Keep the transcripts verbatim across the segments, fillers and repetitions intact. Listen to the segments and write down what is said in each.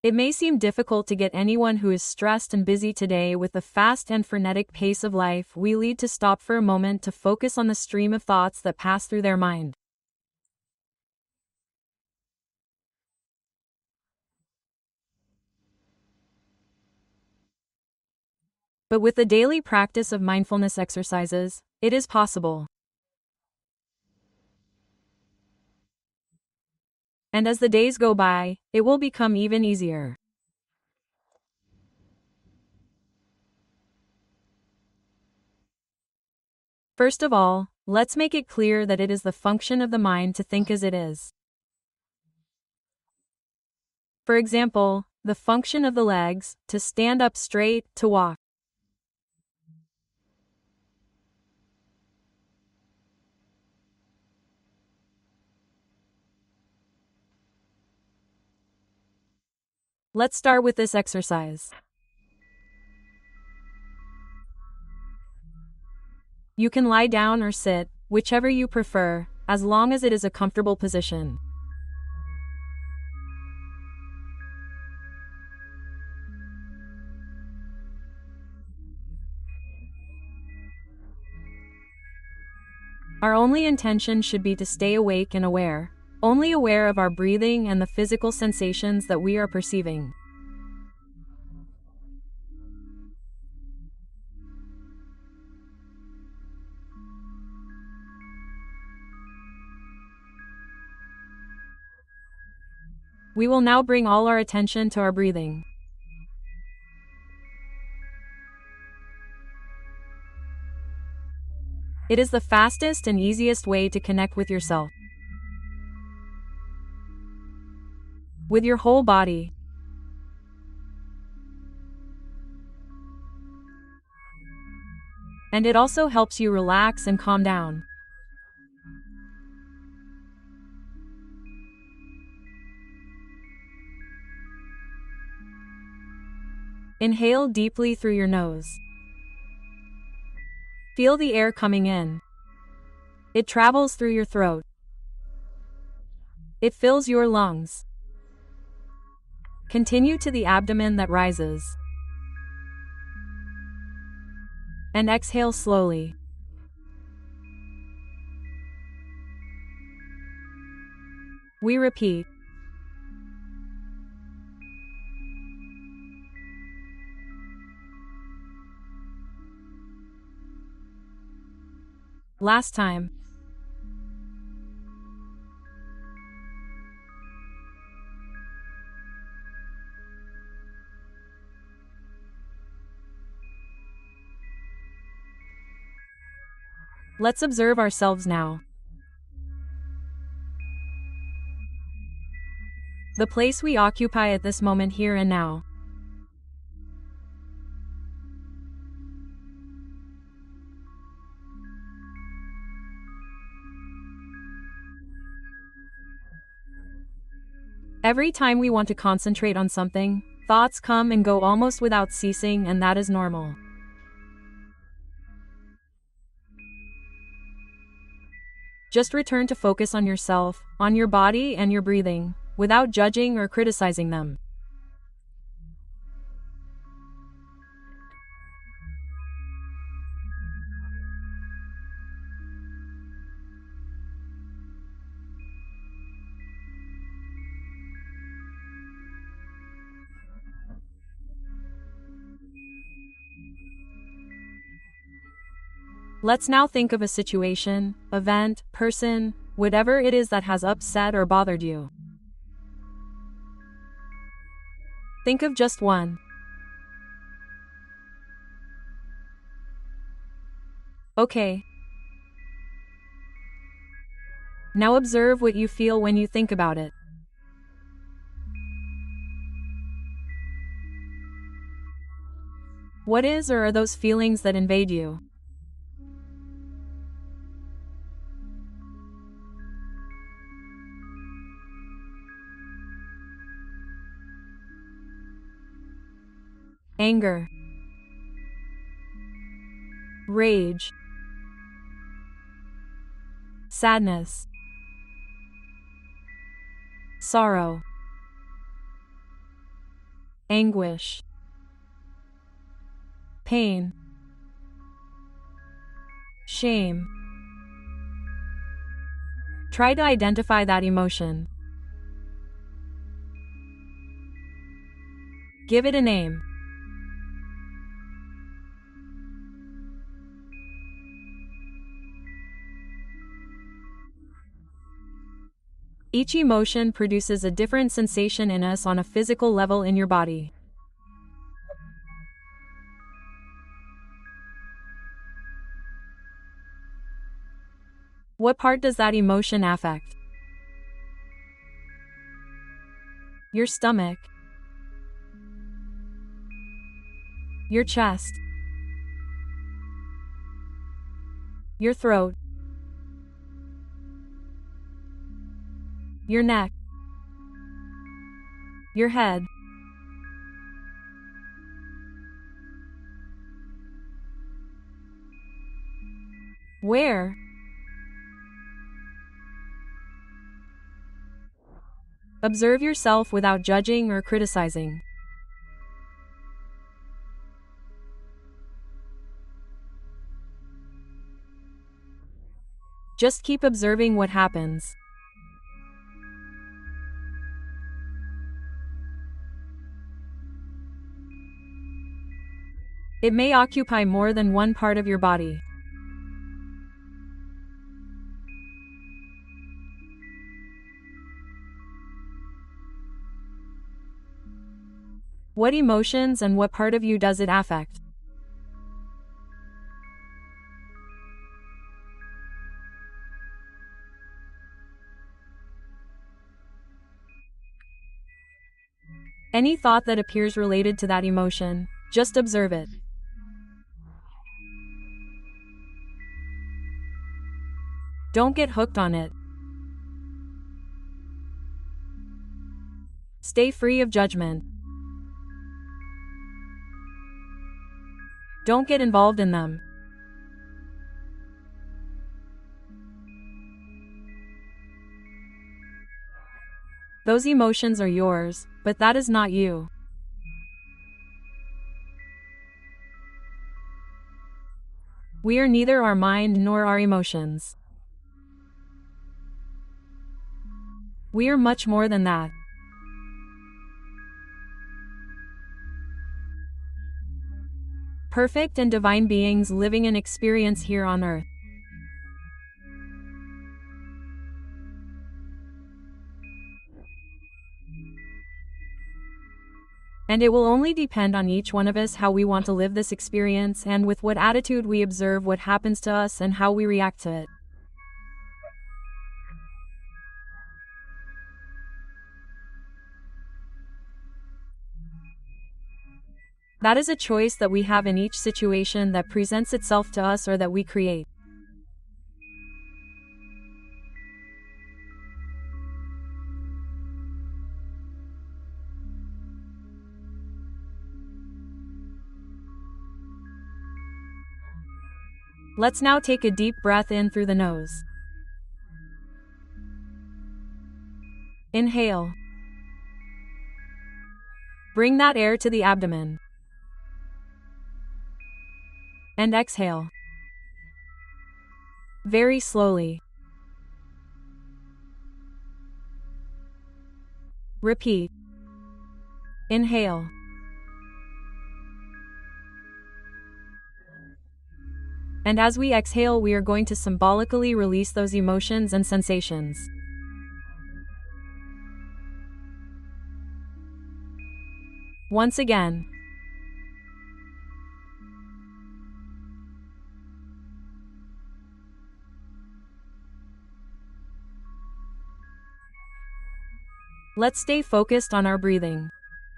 It may seem difficult to get anyone who is stressed and busy today with the fast and frenetic pace of life we lead to stop for a moment to focus on the stream of thoughts that pass through their mind. But with the daily practice of mindfulness exercises, it is possible. And as the days go by, it will become even easier. First of all, let's make it clear that it is the function of the mind to think as it is. For example, the function of the legs, to stand up straight, to walk. Let's start with this exercise. You can lie down or sit, whichever you prefer, as long as it is a comfortable position. Our only intention should be to stay awake and aware, only aware of our breathing and the physical sensations that we are perceiving. We will now bring all our attention to our breathing. It is the fastest and easiest way to connect with yourself, with your whole body. And it also helps you relax and calm down. Inhale deeply through your nose. Feel the air coming in. It travels through your throat. It fills your lungs. Continue to the abdomen that rises. And exhale slowly. We repeat. Last time. Let's observe ourselves now. The place we occupy at this moment here and now. Every time we want to concentrate on something, thoughts come and go almost without ceasing, and that is normal. Just return to focus on yourself, on your body and your breathing, without judging or criticizing them. Let's now think of a situation, event, person, whatever it is that has upset or bothered you. Think of just one. Okay. Now observe what you feel when you think about it. What is or are those feelings that invade you? Anger, rage, sadness, sorrow. anguish, pain, shame. Try to identify that emotion. Give it a name. Each emotion produces a different sensation in us on a physical level in your body. What part does that emotion affect? Your stomach, your chest, your throat, your neck, your head. Where? Observe yourself without judging or criticizing. Just keep observing what happens. It may occupy more than one part of your body. What emotions and what part of you does it affect? Any thought that appears related to that emotion, just observe it. Don't get hooked on it. Stay free of judgment. Don't get involved in them. Those emotions are yours, but that is not you. We are neither our mind nor our emotions. We are much more than that. Perfect and divine beings living an experience here on earth. And it will only depend on each one of us how we want to live this experience and with what attitude we observe what happens to us and how we react to it. That is a choice that we have in each situation that presents itself to us or that we create. Let's now take a deep breath in through the nose. Inhale. Bring that air to the abdomen. And exhale. Very slowly. Repeat. Inhale. And as we exhale, we are going to symbolically release those emotions and sensations. Once again. Let's stay focused on our breathing.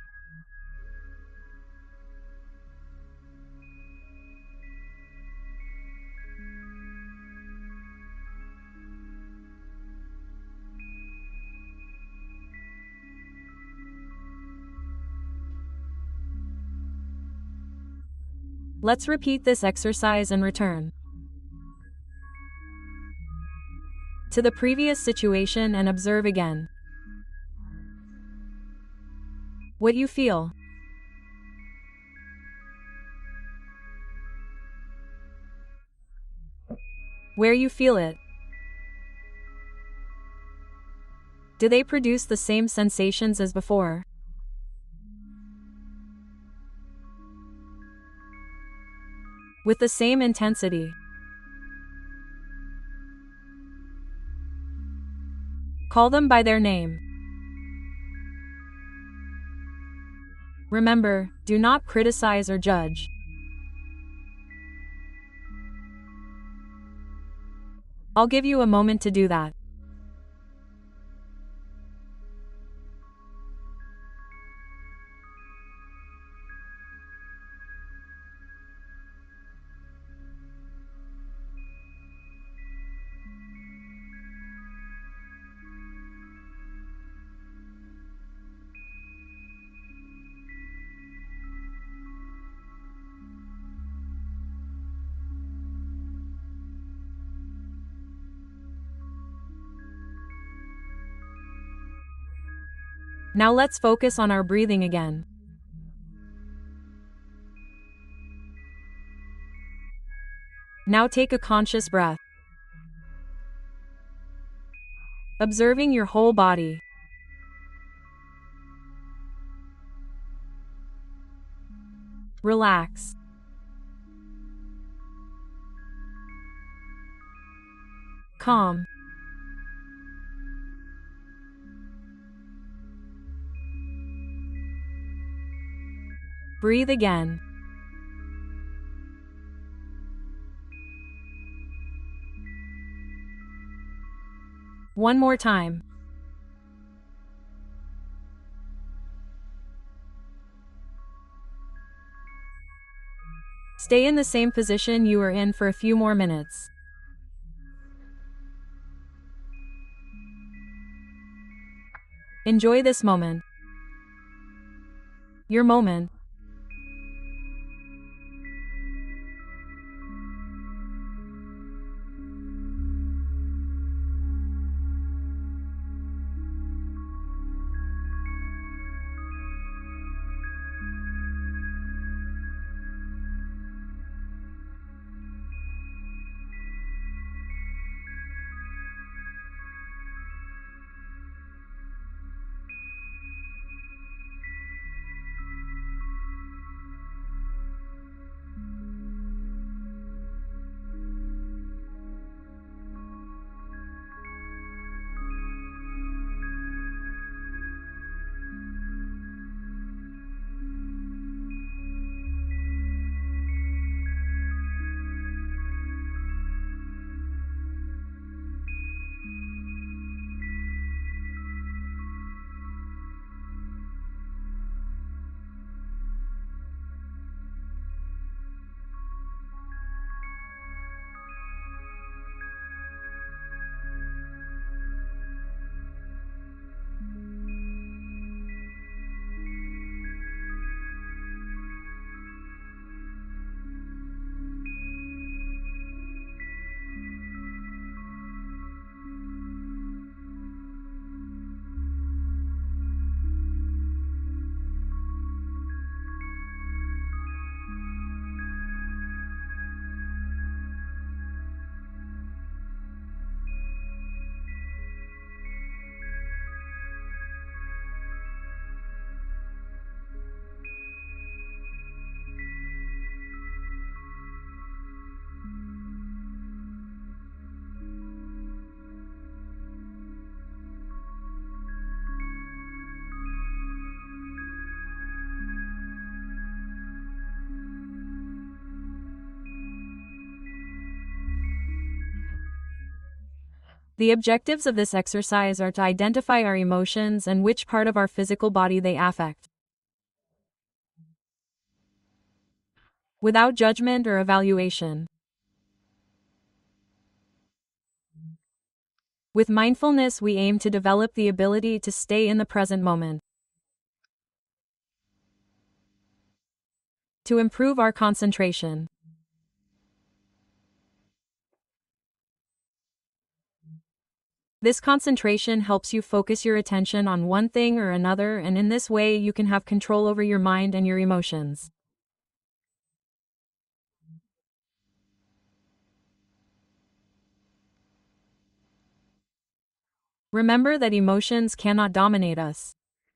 Let's repeat this exercise and return to the previous situation and observe again what you feel. Where you feel it. Do they produce the same sensations as before? With the same intensity. Call them by their name. Remember, do not criticize or judge. I'll give you a moment to do that. Now let's focus on our breathing again. Now take a conscious breath, observing your whole body. Relax. Calm. Breathe again. One more time. Stay in the same position you were in for a few more minutes. Enjoy this moment. Your moment. The objectives of this exercise are to identify our emotions and which part of our physical body they affect. Without judgment or evaluation. With mindfulness, we aim to develop the ability to stay in the present moment, to improve our concentration, this concentration helps you focus your attention on one thing or another, and in this way you can have control over your mind and your emotions. Remember that emotions cannot dominate us.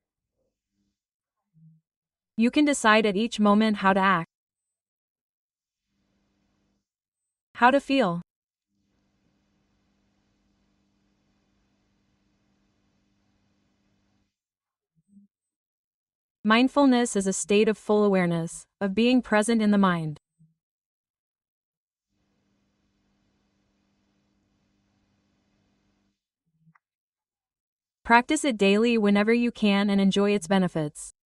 You can decide at each moment how to act, how to feel. Mindfulness is a state of full awareness, of being present in the mind. Practice it daily whenever you can and enjoy its benefits.